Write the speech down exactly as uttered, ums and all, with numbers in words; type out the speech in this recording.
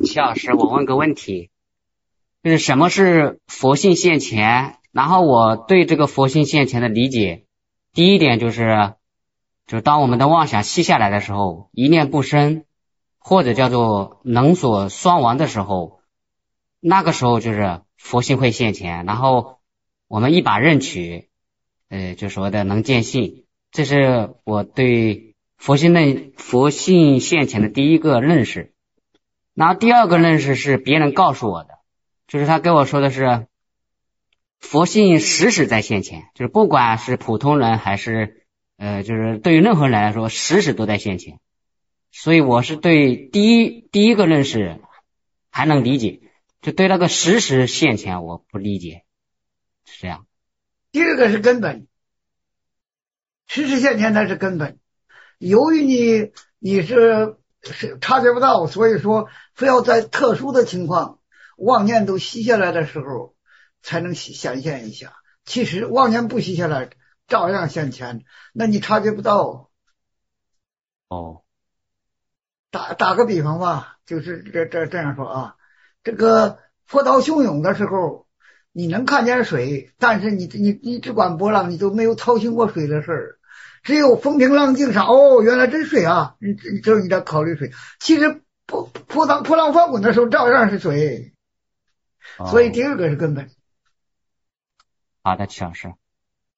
齐老师，我问个问题，就是什么是佛性现前？然后我对这个佛性现前的理解，第一点就是，就是当我们的妄想息下来的时候，一念不生，或者叫做能所双亡的时候，那个时候就是佛性会现前，然后我们一把认取，呃，就所谓的能见性，这是我对佛性认佛性现前的第一个认识。然后第二个认识是别人告诉我的，就是他跟我说的是佛性时时在现前，就是不管是普通人还是呃，就是对于任何人来说，时时都在现前。所以我是对第一第一个认识还能理解，就对那个时时现前我不理解，是这样。 第二个是根本，时时现前才是根本。由于你你是是察觉不到，所以说非要在特殊的情况，妄念都息下来的时候，才能显现一下。其实妄念不息下来，照样现前，那你察觉不到。 哦， 打打个比方吧，就是这这这样说啊，这个波涛汹涌的时候，你能看见水，但是你你你只管波浪，你都没有掏心过水的事儿。只有风平浪静上，哦，原来真水啊！你你这你在考虑水，其实波波浪波浪翻滚的时候照样是水，所以哦， 第二个是根本。 好的，齐老师。